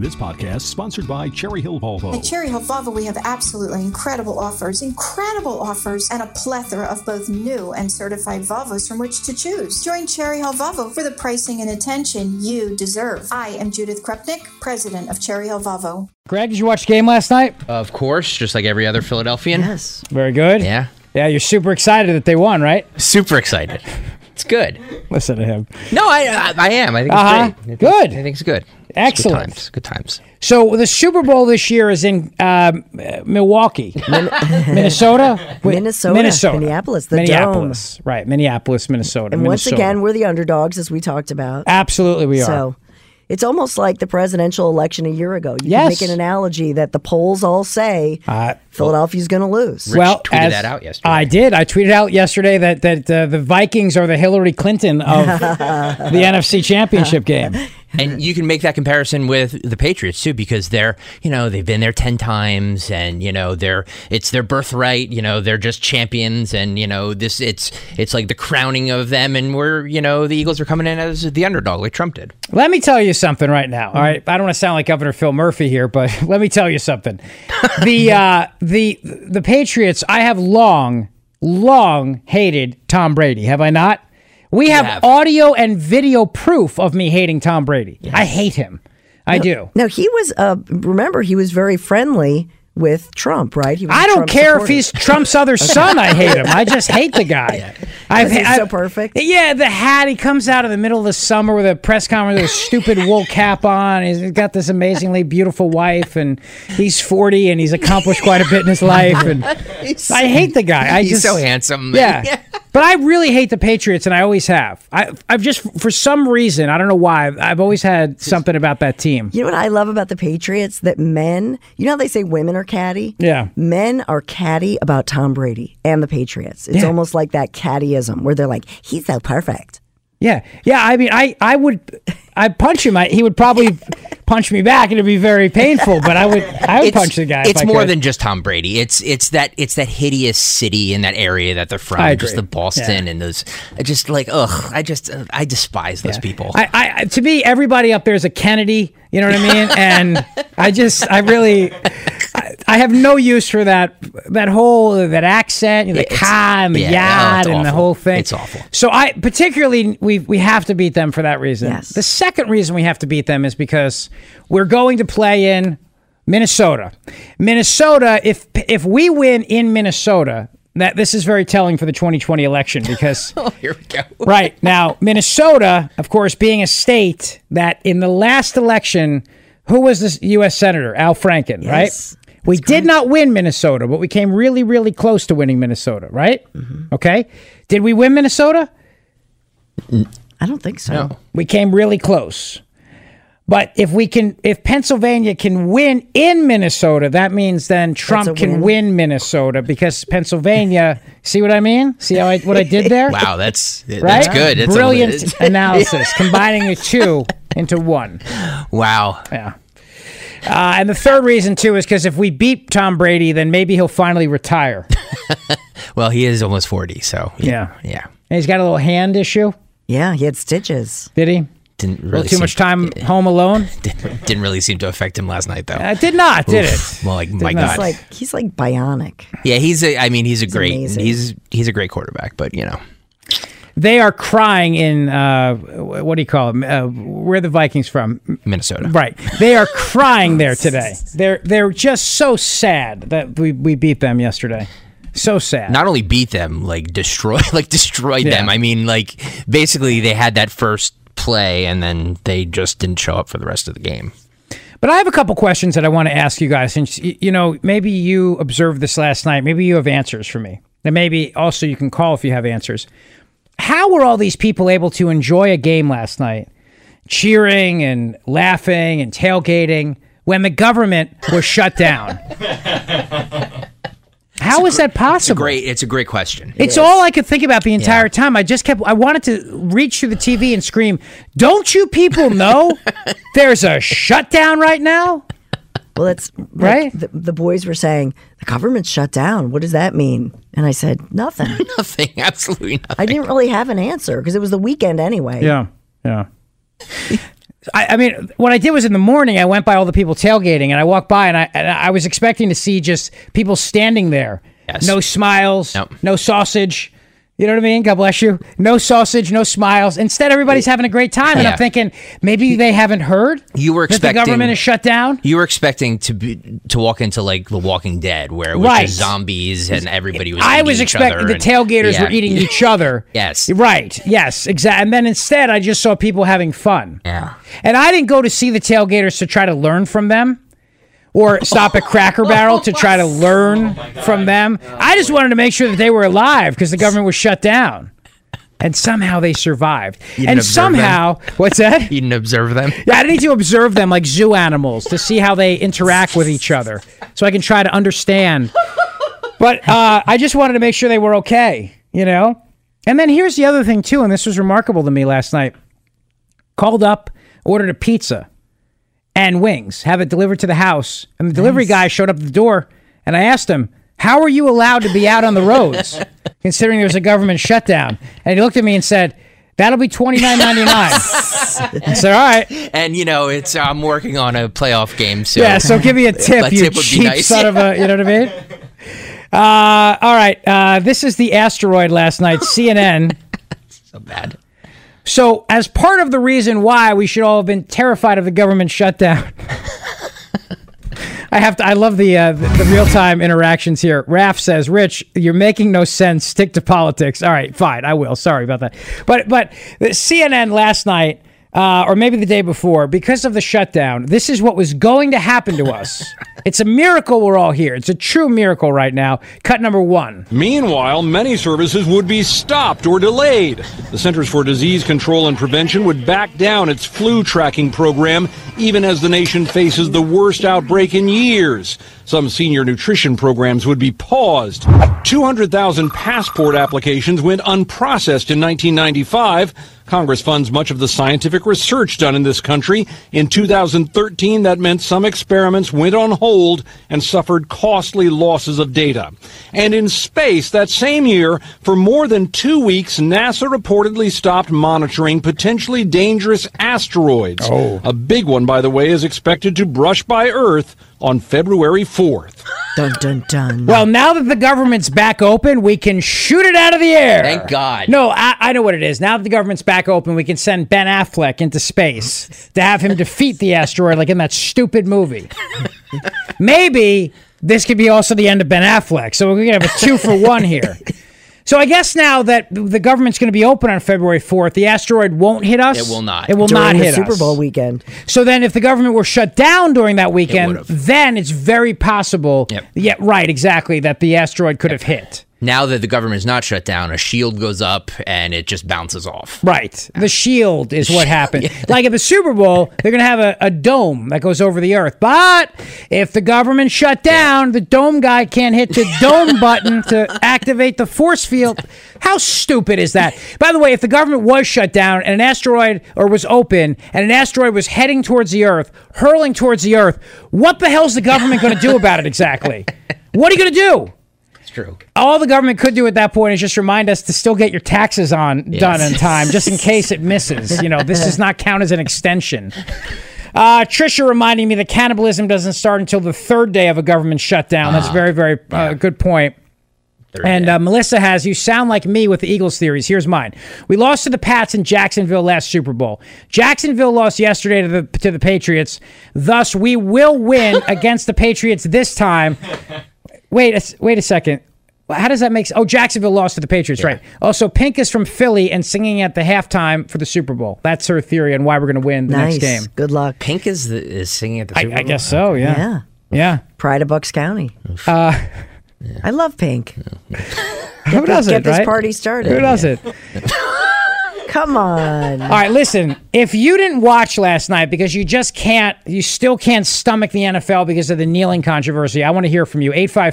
This podcast is sponsored by Cherry Hill Volvo. At Cherry Hill Volvo, we have absolutely incredible offers, and a plethora of both new and certified Volvos from which to choose. Join Cherry Hill Volvo for the pricing and attention you deserve. I am Judith Krupnik, president of Cherry Hill Volvo. Greg, did you watch the game last night? Of course, just like every other Philadelphian. Yes. Very good. Yeah. Yeah, you're super excited that they won, right? Super excited. It's good. Listen to him. No, I am. I think it's great. Good. I think it's good. Excellent. It's good times. So the Super Bowl this year is in Milwaukee, Minnesota, Minneapolis, the Minneapolis, Dome. right? Minneapolis, Minnesota. And once again, we're the underdogs, as we talked about. Absolutely, we are. So it's almost like the presidential election a year ago. You Yes. can make an analogy that the polls all say Philadelphia's going to lose. Rich tweeted that out yesterday. I did. I tweeted out yesterday that the Vikings are the Hillary Clinton of the NFC Championship game. And you can make that comparison with the Patriots too, because they've been there 10 times, and it's their birthright. They're just champions, and it's like the crowning of them, and the Eagles are coming in as the underdog, like Trump did. Let me tell you something right now. All right, I don't want to sound like Governor Phil Murphy here, but let me tell you something. The Patriots, I have long hated Tom Brady. Have I not? We have audio and video proof of me hating Tom Brady. Yes. I hate him. I do. Now, he was, remember, he was very friendly with Trump, right? I don't care if he's Trump's other son. I hate him. I just hate the guy. He's so perfect. Yeah, the hat. He comes out in the middle of the summer with a press conference with a stupid wool cap on. He's got this amazingly beautiful wife, and he's 40, and he's accomplished quite a bit in his life. And I hate the guy. He's so handsome. Yeah. But I really hate the Patriots, and I always have. I've just, for some reason, I don't know why, I've always had something about that team. You know what I love about the Patriots? That men, you know how they say women are catty? Yeah. Men are catty about Tom Brady and the Patriots. It's almost like that cattyism where they're like, he's so perfect. Yeah. I mean, I'd punch him. He would probably punch me back, and it'd be very painful. But I would punch the guy. It's more than just Tom Brady. It's that hideous city in that area that they're from. I agree. Just the Boston and those. Just like I despise those people. I to me, everybody up there is a Kennedy. You know what I mean? And I have no use for that accent, the ka and the yad and the whole thing. It's awful. So we have to beat them for that reason. Yes. The second reason we have to beat them is because we're going to play in Minnesota. Minnesota, if we win in Minnesota, this is very telling for the 2020 election because here we go. Right. Now, Minnesota, of course, being a state that in the last election, who was the U.S. Senator? Al Franken, yes, right? We did not win Minnesota, but we came really, really close to winning Minnesota, right? Mm-hmm. Okay. Did we win Minnesota? I don't think so. No. We came really close. But if Pennsylvania can win in Minnesota, that means then Trump can win Minnesota because Pennsylvania. See what I mean? See what I did there? Wow, that's right? Good. It's brilliant analysis, combining the two into one. Wow. Yeah. And the third reason too is because if we beat Tom Brady, then maybe he'll finally retire. Well, he is almost 40, so yeah. And he's got a little hand issue. Yeah, he had stitches. Did he? Didn't really too much time home alone. Didn't really seem to affect him last night, though. Did not, did it? Well, my God, he's like bionic. Yeah, he's a great quarterback, but they are crying in what do you call them? Where are the Vikings from? Minnesota. Right, they are crying there today. They're just so sad that we beat them yesterday. So sad. Not only beat them, destroyed them. I mean, basically they had that first play and then they just didn't show up for the rest of the game. But I have a couple questions that I want to ask you guys. Since maybe you observed this last night, maybe you have answers for me, and maybe also you can call if you have answers. How were all these people able to enjoy a game last night, cheering and laughing and tailgating, when the government was shut down? How is that possible? It's a great question. It's all I could think about the entire time. I wanted to reach through the TV and scream, "Don't you people know there's a shutdown right now?" Well, it's right. The boys were saying, the government's shut down. What does that mean? And I said, nothing. Nothing. Absolutely nothing. I didn't really have an answer because it was the weekend anyway. Yeah. I mean, what I did was in the morning, I went by all the people tailgating, and I walked by, and I was expecting to see just people standing there. Yes. No smiles, Nope. no sausage. You know what I mean? God bless you. No sausage, no smiles. Instead, everybody's having a great time, and Yeah. I'm thinking maybe they haven't heard You were that the expecting government is shut down. You were expecting to walk into like The Walking Dead, where it was Right. just zombies and everybody was. I eating was each other expecting the and- tailgaters yeah. were eating each other. Yes. Right. Yes, exactly. And then instead, I just saw people having fun. Yeah. And I didn't go to see the tailgaters to try to learn from them or stop at Cracker Barrel to try to learn from them. I just wanted to make sure that they were alive because the government was shut down. And somehow they survived. didn't And observe somehow, what's that? You didn't observe them. Yeah, I need to observe them like zoo animals to see how they interact with each other so I can try to understand. But I just wanted to make sure they were okay, you know? And then here's the other thing, too, and this was remarkable to me last night. Called up, ordered a pizza and wings, have it delivered to the house. And the delivery guy showed up at the door, and I asked him, how are you allowed to be out on the roads, considering there's a government shutdown? And he looked at me and said, that'll be $29.99. I said, all right. And I'm working on a playoff game, so Yeah, so give me a tip, you tip would be cheap nice. son of a, you know what I mean? All right, this is the asteroid last night, CNN. so bad. So as part of the reason why we should all have been terrified of the government shutdown, I love the real-time interactions here. Raph says, Rich, you're making no sense. Stick to politics. All right, fine, I will. Sorry about that. But the CNN last night, or maybe the day before, because of the shutdown, this is what was going to happen to us. It's a miracle we're all here. It's a true miracle right now. Cut number 1. Meanwhile, many services would be stopped or delayed. The Centers for Disease Control and Prevention would back down its flu tracking program, even as the nation faces the worst outbreak in years. Some senior nutrition programs would be paused. 200,000 passport applications went unprocessed in 1995. Congress funds much of the scientific research done in this country. In 2013, that meant some experiments went on hold and suffered costly losses of data. And in space, that same year, for more than 2 weeks, NASA reportedly stopped monitoring potentially dangerous asteroids. A big one, by the way, is expected to brush by Earth on February 4th. Dun, dun, dun. Well, now that the government's back open, we can shoot it out of the air. Thank God. No, I know what it is. Now that the government's back open, we can send Ben Affleck into space to have him defeat the asteroid like in that stupid movie. Maybe this could be also the end of Ben Affleck. So we're going to have a 2-for-1 here. So I guess now that the government's going to be open on February 4th, the asteroid won't hit us? It will not. It will During not the hit Super us. Bowl weekend. So then if the government were shut down during that weekend, would've. then it's very possible, Yep. yeah, right, exactly, that the asteroid could have hit. Now that the government's not shut down, a shield goes up and it just bounces off. Right. The shield is what happened. Like at the Super Bowl, they're going to have a dome that goes over the earth. But if the government shut down, the dome guy can't hit the dome button to activate the force field. How stupid is that? By the way, if the government was shut down and an asteroid or was open and an asteroid was heading towards the earth, hurling towards the earth, what the hell's the government going to do about it exactly? What are you going to do? True. All the government could do at that point is just remind us to still get your taxes done in time, just in case it misses. This does not count as an extension. Trisha reminding me that cannibalism doesn't start until the 3rd day of a government shutdown. That's very, very good point. And Melissa has, you sound like me with the Eagles theories. Here's mine. We lost to the Pats in Jacksonville last Super Bowl. Jacksonville lost yesterday to the Patriots. Thus, we will win against the Patriots this time. Wait a second. How does that make sense? Oh, Jacksonville lost to the Patriots, right. Also, Pink is from Philly and singing at the halftime for the Super Bowl. That's her theory on why we're going to win the Nice. next game. Good luck. Pink is singing at the Super Bowl. I guess so, yeah. Yeah. Pride of Bucks County. I love Pink. Who does Get it, this right? party started. Who does it? Come on. All right, listen, if you didn't watch last night because you still can't stomach the NFL because of the kneeling controversy, I want to hear from you.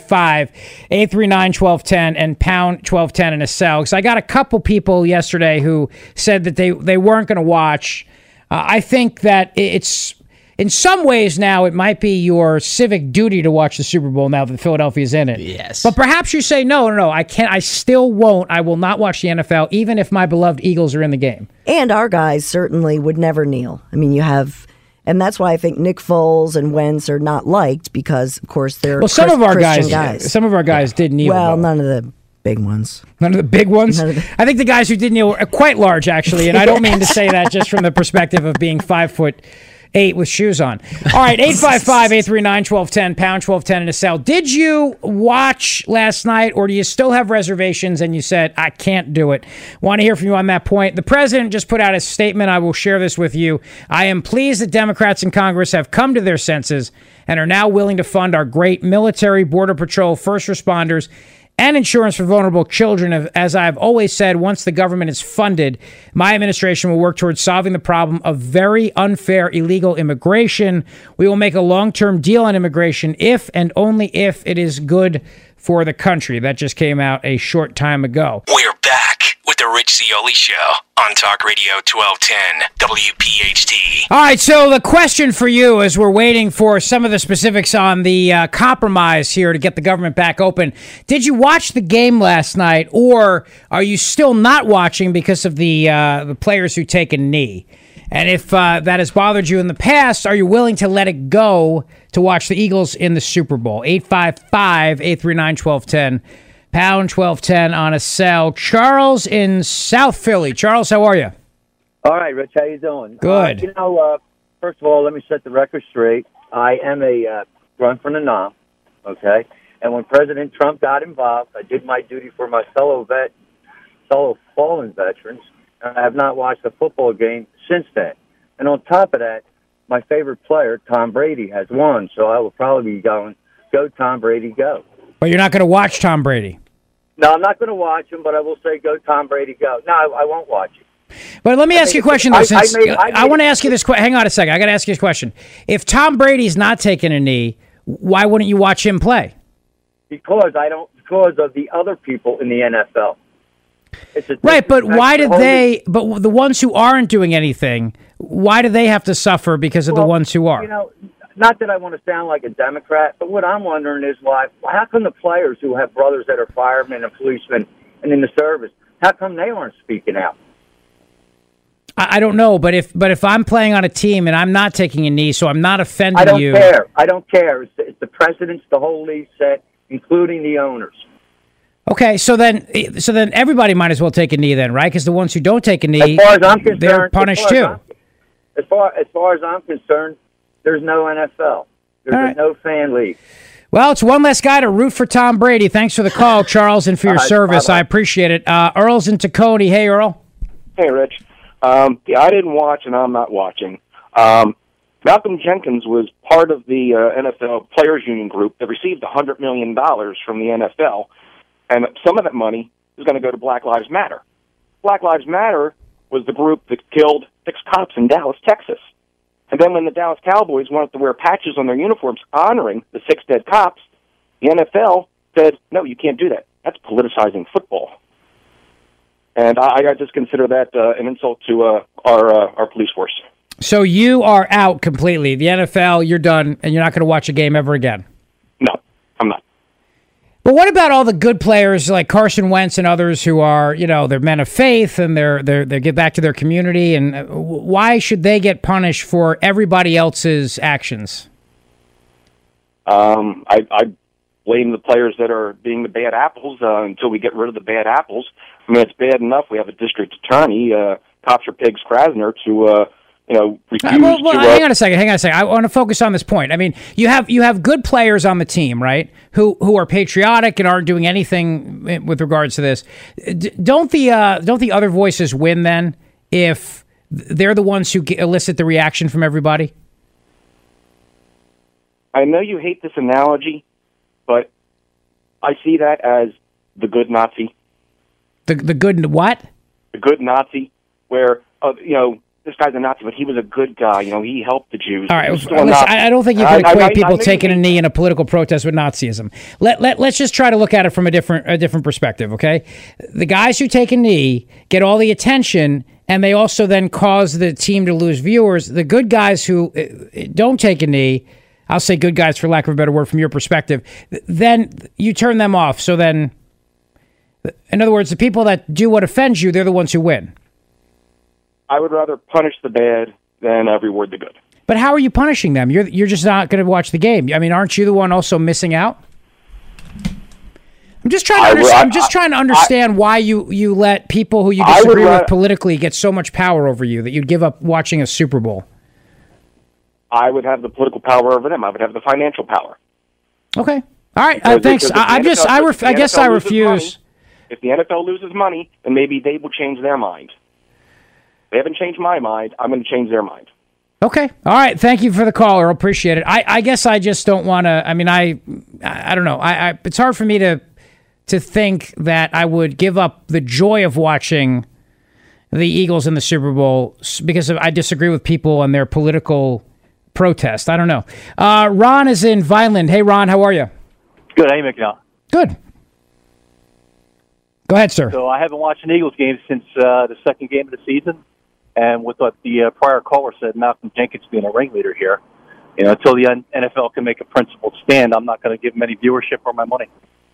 855-839-1210 and pound 1210 in a cell. Because I got a couple people yesterday who said that they weren't going to watch. I think that it's in some ways now it might be your civic duty to watch the Super Bowl now that Philadelphia's in it. Yes. But perhaps you say, no, I can't. I still won't. I will not watch the NFL, even if my beloved Eagles are in the game. And our guys certainly would never kneel. I mean, you have... And that's why I think Nick Foles and Wentz are not liked because, of course, they're some of our Christian guys. Some of our guys did kneel. Well, though. none of the big ones. None of the big ones? I think the guys who did kneel were quite large, actually, and I don't mean to say that just from the perspective of being 5'8" with shoes on. All right, 855-839-1210, pound 1210 in a cell. Did you watch last night, or do you still have reservations and you said, I can't do it? Want to hear from you on that point. The president just put out a statement. I will share this with you. I am pleased that Democrats in Congress have come to their senses and are now willing to fund our great military, border patrol, first responders, and insurance for vulnerable children. As I've always said, once the government is funded, my administration will work towards solving the problem of very unfair illegal immigration. We will make a long-term deal on immigration if and only if it is good for the country. That just came out a short time ago. We're back with the Rich Zeoli Show on Talk Radio 1210 WPHT. All right, so the question for you as we're waiting for some of the specifics on the compromise here to get the government back open. Did you watch the game last night, or are you still not watching because of the players who take a knee? And if that has bothered you in the past, are you willing to let it go to watch the Eagles in the Super Bowl? 855-839-1210. Pound 1210 on a cell. Charles in South Philly. Charles, how are you? All right, Rich, how you doing? Good. First of all, let me set the record straight. I am a run from the NOM, okay? And when President Trump got involved, I did my duty for my fellow fallen veterans, and I have not watched a football game since then. And on top of that, my favorite player, Tom Brady, has won, so I will probably be going, go Tom Brady, go. But you're not going to watch Tom Brady? No, I'm not going to watch him, but I will say go Tom Brady, go. No, I won't watch him. But let me ask you a question, though. I want to ask you this question. Hang on a second. I got to ask you this question. If Tom Brady's not taking a knee, why wouldn't you watch him play? Because of the other people in the NFL. Right, but why did they? But the ones who aren't doing anything, why do they have to suffer because of the ones who are? You know, not that I want to sound like a Democrat, but what I'm wondering is how come the players who have brothers that are firemen and policemen and in the service, how come they aren't speaking out? I don't know, but if I'm playing on a team and I'm not taking a knee, so I'm not offending you. I don't care. It's the president's, the whole league set, including the owners. Okay, so then everybody might as well take a knee then, right? Because the ones who don't take a knee, as far as I'm concerned, they're punished too. As far as I'm concerned, there's no NFL. There's no fan league. Well, it's one less guy to root for Tom Brady. Thanks for the call, Charles, and for your service. Bye-bye. I appreciate it. Earl's in Tacony. Hey, Earl. Hey, Rich. I didn't watch, and I'm not watching. Malcolm Jenkins was part of the NFL Players Union group that received $100 million from the NFL, and some of that money is going to go to Black Lives Matter. Black Lives Matter was the group that killed 6 cops in Dallas, Texas. And then when the Dallas Cowboys wanted to wear patches on their uniforms honoring the 6 dead cops, the NFL said, no, you can't do that. That's politicizing football. And I just consider that an insult to our police force. So you are out completely. The NFL, you're done, and you're not going to watch a game ever again? No, I'm not. But what about all the good players like Carson Wentz and others who are, they're men of faith and they get back to their community? And why should they get punished for everybody else's actions? I blame the players that are being the bad apples until we get rid of the bad apples. I mean, it's bad enough we have a district attorney, Kopser Pigs Krasner, to refuse to... Hang on a second. I want to focus on this point. I mean, you have good players on the team, right, who are patriotic and aren't doing anything with regards to this. Don't the other voices win then if they're the ones who elicit the reaction from everybody? I know you hate this analogy, but I see that as the good Nazi. The good what? The good Nazi, where this guy's a Nazi, but he was a good guy. He helped the Jews. All right, I don't think you can equate people taking a knee in a political protest with Nazism. Let's just try to look at it from a different perspective, okay? The guys who take a knee get all the attention, and they also then cause the team to lose viewers. The good guys who don't take a knee, I'll say good guys for lack of a better word from your perspective, then you turn them off. So then, in other words, the people that do what offends you, they're the ones who win. I would rather punish the bad than reward the good. But how are you punishing them? You're just not going to watch the game. I mean, aren't you the one also missing out? I'm just trying to understand why you let people who you disagree with politically get so much power over you that you'd give up watching a Super Bowl. I would have the political power over them. I would have the financial power. Okay. All right. Thanks. I guess I refuse. If the NFL loses money, then maybe they will change their mind. They haven't changed my mind. I'm going to change their mind. Okay. All right. Thank you for the call, Earl. Appreciate it. I guess I just don't want to. I mean, I don't know. It's hard for me to think that I would give up the joy of watching the Eagles in the Super Bowl because I disagree with people and their political protest. I don't know. Ron is in Vineland. Hey, Ron, how are you? Good. How you making out? Good. Go ahead, sir. So I haven't watched an Eagles game since the second game of the season, and with what the prior caller said, Malcolm Jenkins being a ringleader here, until the NFL can make a principled stand, I'm not going to give them any viewership or my money.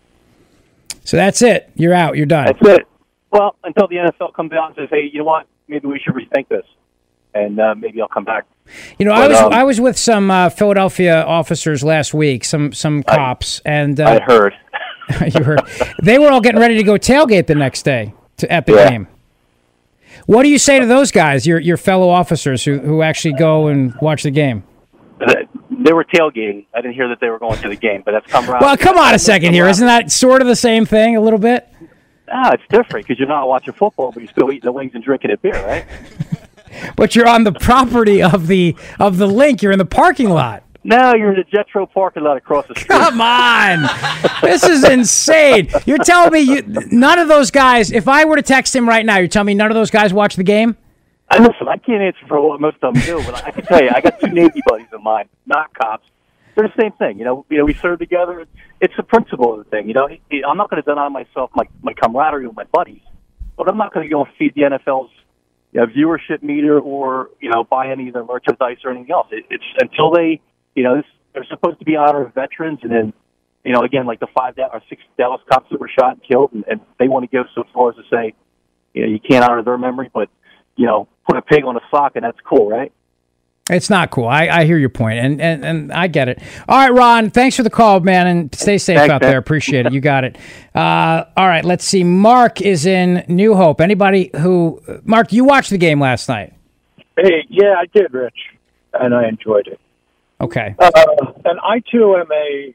So that's it. You're out. You're done. That's it. Well, until the NFL comes out and says, "Hey, you know what? Maybe we should rethink this," and maybe I'll come back. I was with some Philadelphia officers last week, some cops, and I heard. You heard. They were all getting ready to go tailgate the next day at the game. What do you say to those guys, your fellow officers who actually go and watch the game? They were tailgating. I didn't hear that they were going to the game, but that's camaraderie. Well, come on a second here. Isn't that sort of the same thing a little bit? It's different because you're not watching football, but you're still eating the wings and drinking a beer, right? But you're on the property of the link. You're in the parking lot. No, you're in the Jetro parking lot across the street. Come on. This is insane. You're telling me none of those guys, if I were to text him right now, you're telling me none of those guys watch the game? Listen, I can't answer for what most of them do, but I can tell you, I got two Navy buddies of mine, not cops. They're the same thing. We serve together. It's the principle of the thing. I'm not going to deny myself my camaraderie with my buddies, but I'm not going to go and feed the NFL's viewership meter or buy any of their merchandise or anything else. It's until they they're supposed to be honor of veterans, and then again, like the 5 or 6 Dallas cops that were shot and killed, and they want to go so far as to say you can't honor their memory, but put a pig on a sock and that's cool, right? It's not cool. I hear your point, and I get it. All right, Ron, thanks for the call, man, and stay safe out there. Appreciate it. You got it. All right, let's see. Mark is in New Hope. Mark, you watched the game last night? Hey, yeah, I did, Rich, and I enjoyed it. Okay. And I, too, am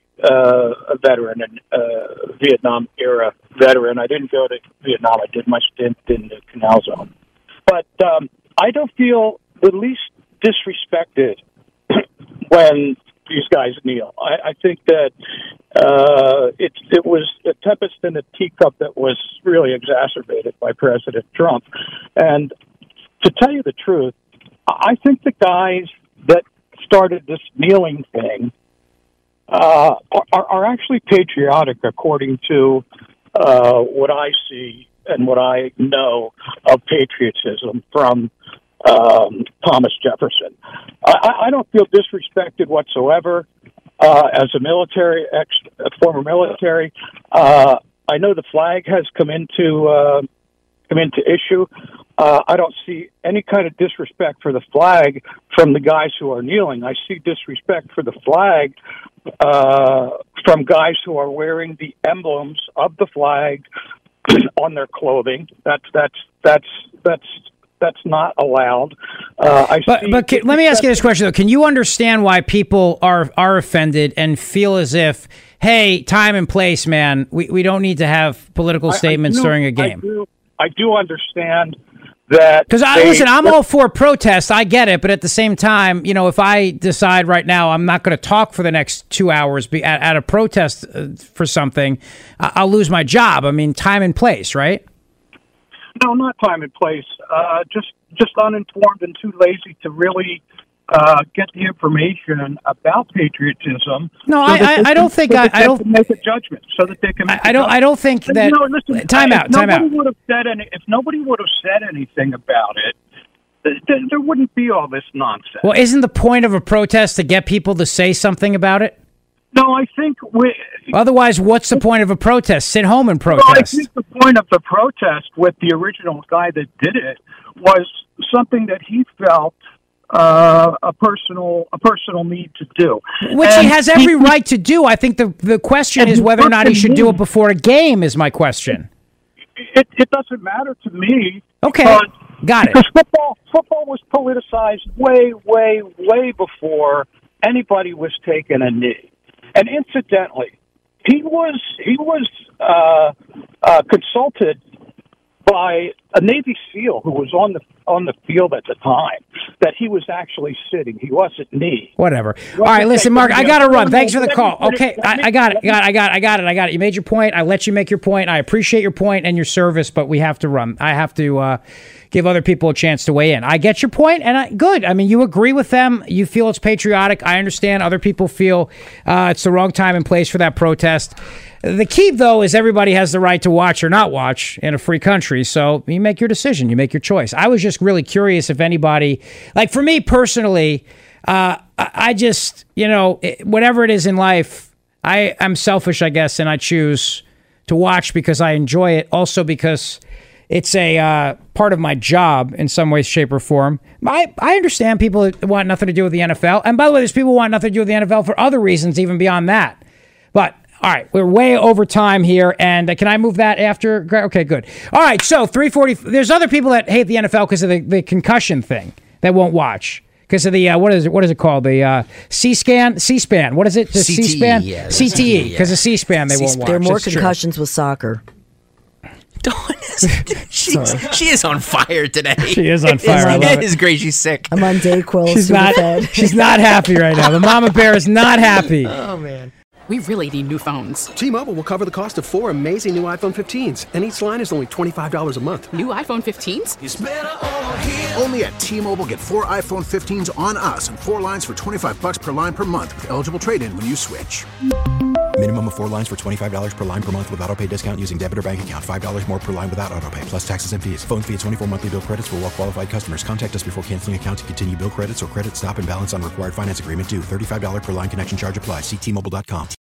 a veteran, and Vietnam-era veteran. I didn't go to Vietnam. I did my stint in the Canal Zone. But I don't feel the least disrespected when these guys kneel. I think that it was a tempest in a teacup that was really exacerbated by President Trump. And to tell you the truth, I think the guys that started this kneeling thing are actually patriotic, according to what I see and what I know of patriotism from Thomas Jefferson. I don't feel disrespected whatsoever as a former military. I know the flag has come into issue. I don't see any kind of disrespect for the flag from the guys who are kneeling. I see disrespect for the flag from guys who are wearing the emblems of the flag on their clothing. That's not allowed. But let me ask you this question though: can you understand why people are offended and feel as if, hey, time and place, man, we don't need to have political statements during a game? I do understand that. Because listen, I'm all for protest. I get it, but at the same time, if I decide right now I'm not going to talk for the next 2 hours at a protest for something, I'll lose my job. I mean, time and place, right? No, not time and place. Just uninformed and too lazy to really get the information about patriotism. No, so I don't think I don't make a judgment. So that they can. I don't think that. Listen, time out. If nobody would have said anything about it, there wouldn't be all this nonsense. Well, isn't the point of a protest to get people to say something about it? No, I think otherwise, what's the point of a protest? Sit home and protest. Well, I think the point of the protest with the original guy that did it was something that he felt a personal need to do, which he has every right to do. I think the question is whether or not he should do it before a game. Is my question. It doesn't matter to me. Okay, got it. Because football was politicized way before anybody was taking a knee. And incidentally, he was consulted by a Navy SEAL who was on the field at the time that he was actually sitting. He wasn't knee. Whatever. All right, listen, Mark, I got to run. Thanks for the call. Okay, I got it. You made your point. I let you make your point. I appreciate your point and your service, but we have to run. I have to give other people a chance to weigh in. I get your point, and good. I mean, you agree with them. You feel it's patriotic. I understand other people feel it's the wrong time and place for that protest. The key, though, is everybody has the right to watch or not watch in a free country. So you make your decision. You make your choice. I was just really curious if anybody, like for me personally, I just, whatever it is in life, I'm selfish, I guess, and I choose to watch because I enjoy it. Also because it's a part of my job in some way, shape, or form. I understand people that want nothing to do with the NFL. And by the way, there's people who want nothing to do with the NFL for other reasons, even beyond that. But all right, we're way over time here, and can I move that after? Okay, good. All right, so 3:40. There's other people that hate the NFL because of the concussion thing that won't watch because of the what is it called? The C-SPAN. What is it? The CTE, C-SPAN? yeah, CTE. Because of C-SPAN, they won't watch. There are more It's true. concussions with soccer. Dawn she is on fire today. She is on fire. I love it is great. She's sick. I'm on Dayquil. She's not happy right now. The mama bear is not happy. Oh man. We really need new phones. T-Mobile will cover the cost of 4 amazing new iPhone 15s, and each line is only $25 a month. New iPhone 15s? It's better over here. Only at T-Mobile, get 4 iPhone 15s on us and 4 lines for $25 per line per month with eligible trade-in when you switch. Minimum of 4 lines for $25 per line per month with autopay discount using debit or bank account. $5 more per line without autopay, plus taxes and fees. Phone fee at 24 monthly bill credits for well-qualified customers. Contact us before canceling account to continue bill credits or credit stop and balance on required finance agreement due. $35 per line connection charge applies. See T-Mobile.com.